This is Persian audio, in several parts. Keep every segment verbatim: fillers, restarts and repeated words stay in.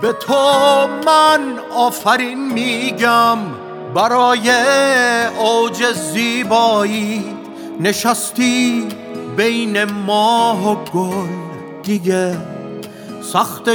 به تو من آفرین میگم برای اوج زیبایی. نشستی بین ماه و گل دیگه سخت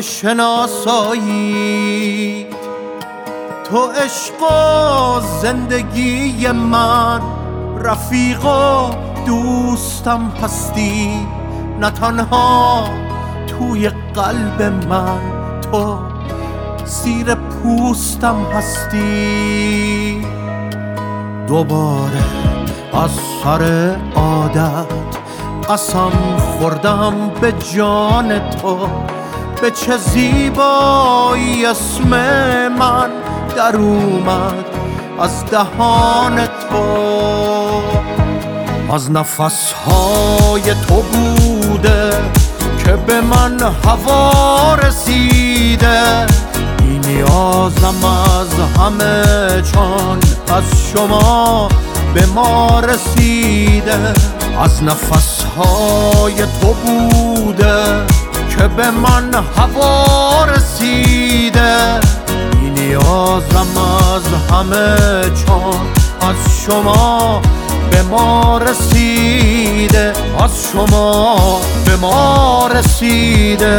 شناسایی. تو عشق و زندگی من، رفیق و دوستم هستی. نه تنها توی قلب من، تو زیر پوستم هستی. دوباره از سر عادت قسم خوردم به جان تو. به چه زیبایی اسم من در اومد از دهان تو. از نفسهای تو بوده که به من هوا رسیده. بی نیازم از همه چون از شما به ما رسیده. از نفسهای تو بوده که به من هوا رسیده. بی نیازم از همه چون از شما به ما رسیده. از شما به ما رسیده.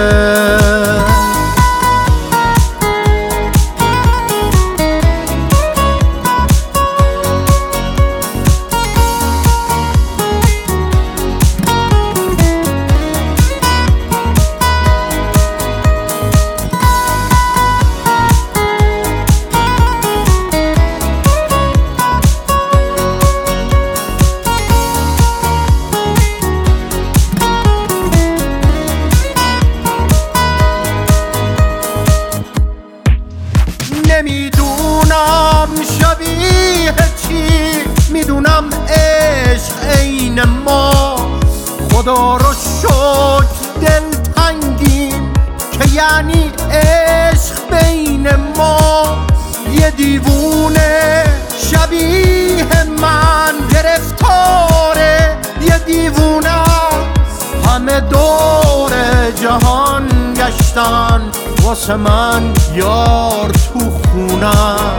نمیدونم شبیه چی، میدونم عشق عین ما. خدا رو شکر دلتنگیم که یعنی عشق بین ما. یه دیوونه شبیه من گرفتاره، یه دیوونه همه دور جهان گشتن واسه من یار تو خونم.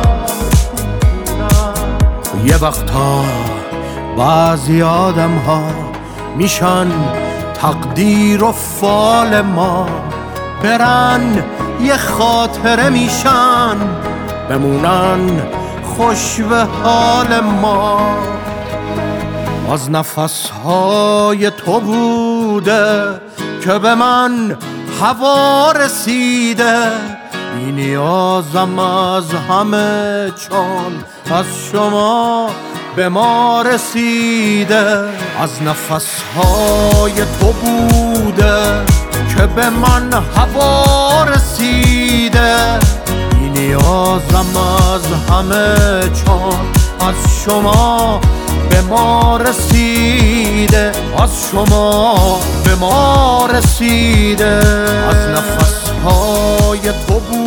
یه وقتا بعضی آدم ها میشن تقدیر و فال ما. برن یه خاطره میشن بمونن خوش به حال ما. از نفسهای تو بوده که به من هوا رسیده. بی نیازم از همه چون از شما به ما رسیده. از نفسهای تو بوده که به من هوا رسیده. بی نیازم از همه چون از شما به ما رسیده. از شما به ما رسیده. از نفسهای تو بود